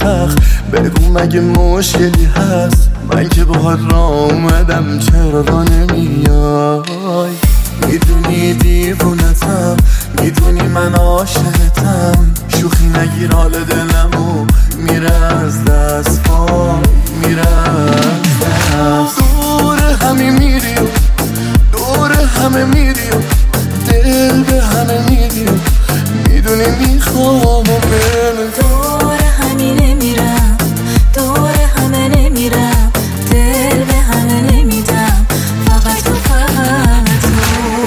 تخت. بگو مگه مشکلی هست؟ من که باهات راه اومدم چرا راه نمیای؟ میدونی دیوونتم، میدونی من عاشقتم. شوخی نگیر حال دلمو میره از دست پا، میره از دست. دور همه میری و دور همه میری و دل به همه میدی و میدونی میخوام بره. دور همه نمیرم، دور همه نمیرم، دل به همه نمیدم، فقط تو، فقط تو.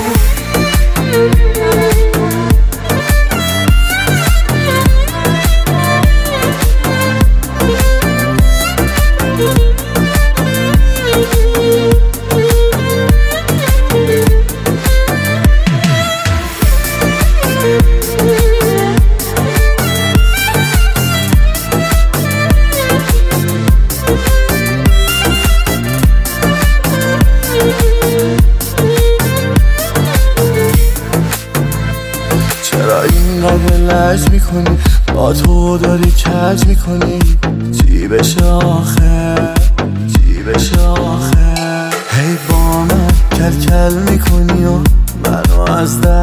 چرا اینقدر لج میکنی؟ با تو داری کج میکنی. چی بشه آخه؟ چی بشه آخه؟ هی با من کل کل میکنی و منو از دست